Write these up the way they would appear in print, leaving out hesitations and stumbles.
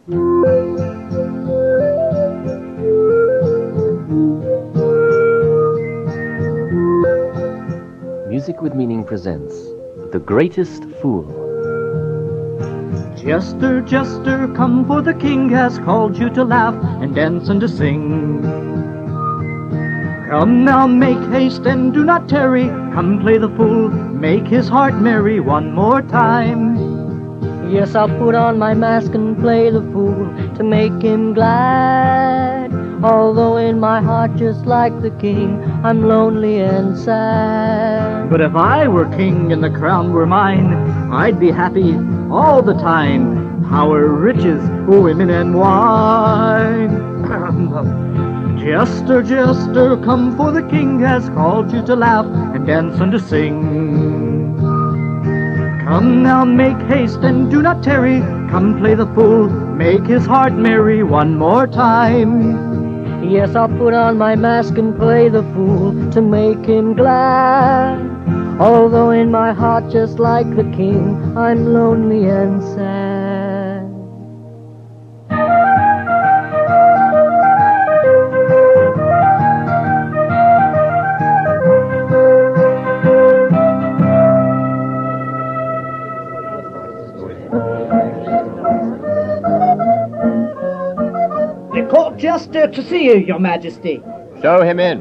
Music with Meaning presents The Greatest Fool. Jester, jester, come, for the king has called you to laugh and dance and to sing. Come now, make haste and do not tarry. Come play the fool, make his heart merry one more time. Yes, I'll put on my mask and play the fool to make him glad. Although in my heart, just like the king, I'm lonely and sad. But if I were king and the crown were mine, I'd be happy all the time. Power, riches, women, and wine. Jester, jester, come, for the king has called you to laugh and dance and to sing. Come now, make haste and do not tarry. Come play the fool, make his heart merry one more time. Yes, I'll put on my mask and play the fool to make him glad. Although in my heart, just like the king, I'm lonely and sad. The court jester to see you, your majesty. Show him in.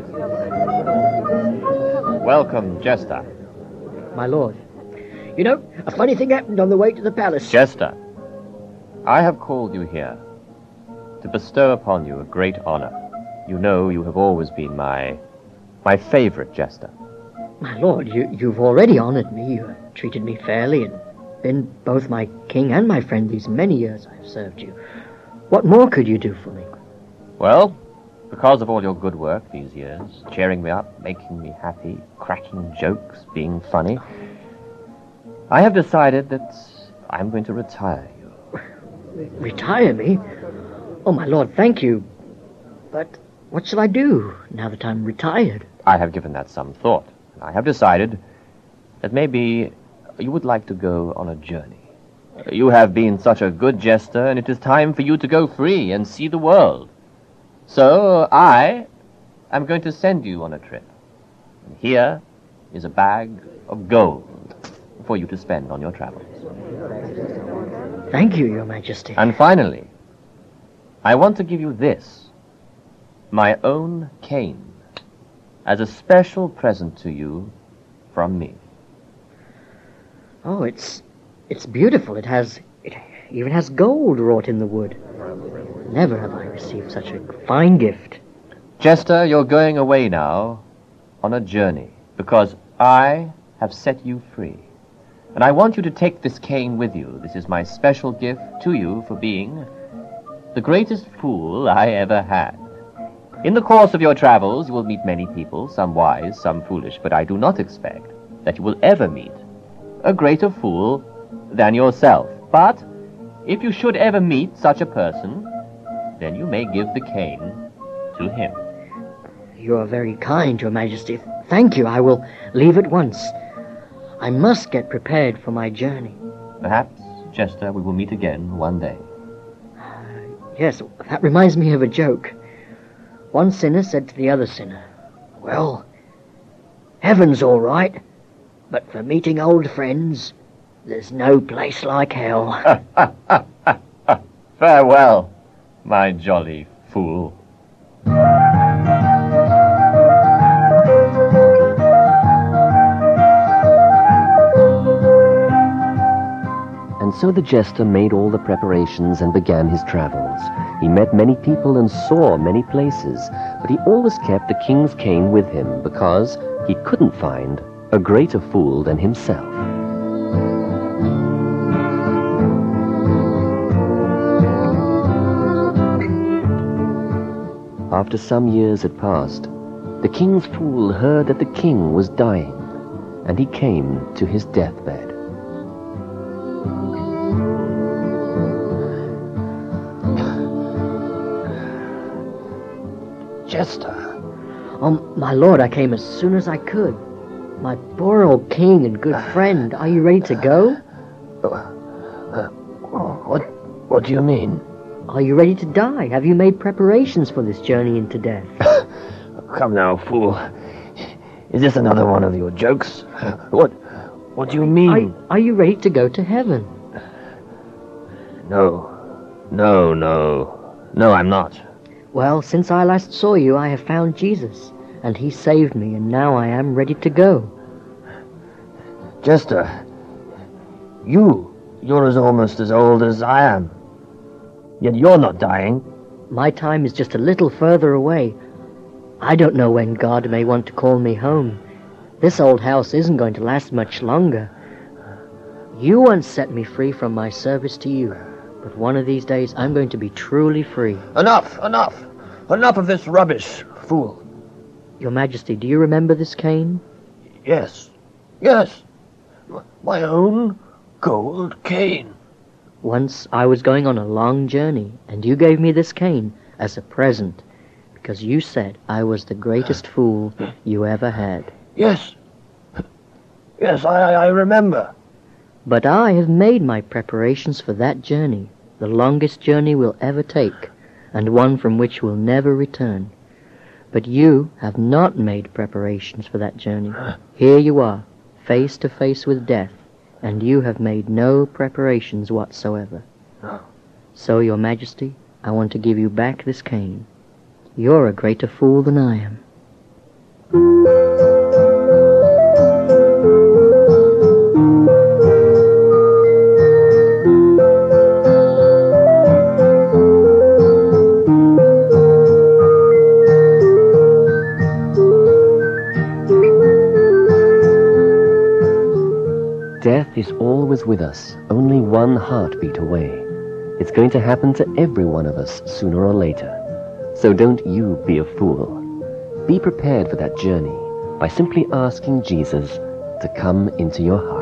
Welcome, Jester. My lord, you know, a funny thing happened on the way to the palace. Jester, I have called you here to bestow upon you a great honor. You know you have always been my favorite jester. My lord, you've already honored me. You have treated me fairly and been both my king and my friend these many years I've served you. What more could you do for me? Well, because of all your good work these years, cheering me up, making me happy, cracking jokes, being funny, I have decided that I'm going to retire you. Retire me? Oh, my lord, thank you. But what shall I do now that I'm retired? I have given that some thought. I have decided that maybe you would like to go on a journey. You have been such a good jester, and it is time for you to go free and see the world. So I am going to send you on a trip. And here is a bag of gold for you to spend on your travels. Thank you, your majesty. And finally, I want to give you this, my own cane, as a special present to you from me. Oh, it's beautiful. It even has gold wrought in the wood. Never have I received such a fine gift. Jester, you're going away now on a journey because I have set you free. And I want you to take this cane with you. This is my special gift to you for being the greatest fool I ever had. In the course of your travels, you will meet many people, some wise, some foolish, but I do not expect that you will ever meet a greater fool than yourself. But if you should ever meet such a person, then you may give the cane to him. You are very kind, your majesty. Thank you. I will leave at once. I must get prepared for my journey. Perhaps, Jester, we will meet again one day. Yes, that reminds me of a joke. One sinner said to the other sinner, "Well, heaven's all right, but for meeting old friends, there's no place like hell." Farewell, my jolly fool. And so the jester made all the preparations and began his travels. He met many people and saw many places, but he always kept the king's cane with him because he couldn't find a greater fool than himself. After some years had passed, the king's fool heard that the king was dying, and he came to his deathbed. Jester. Oh, my lord, I came as soon as I could. My poor old king and good friend, are you ready to go? What do you mean? Are you ready to die? Have you made preparations for this journey into death? Come now, fool. Is this another one of your jokes? What do you mean? Are you ready to go to heaven? No, I'm not. Well, since I last saw you, I have found Jesus, and he saved me, and now I am ready to go. Jester, you're almost as old as I am. Yet you're not dying. My time is just a little further away. I don't know when God may want to call me home. This old house isn't going to last much longer. You once set me free from my service to you, but one of these days I'm going to be truly free. Enough of this rubbish, fool. Your Majesty, do you remember this cane? Yes, my own gold cane. Once I was going on a long journey, and you gave me this cane as a present, because you said I was the greatest fool you ever had. Yes, I remember. But I have made my preparations for that journey, the longest journey we'll ever take, and one from which we'll never return. But you have not made preparations for that journey. Here you are, face to face with death, and you have made no preparations whatsoever. No. So, Your Majesty, I want to give you back this cane. You're a greater fool than I am. Death is always with us, only one heartbeat away. It's going to happen to every one of us sooner or later. So don't you be a fool. Be prepared for that journey by simply asking Jesus to come into your heart.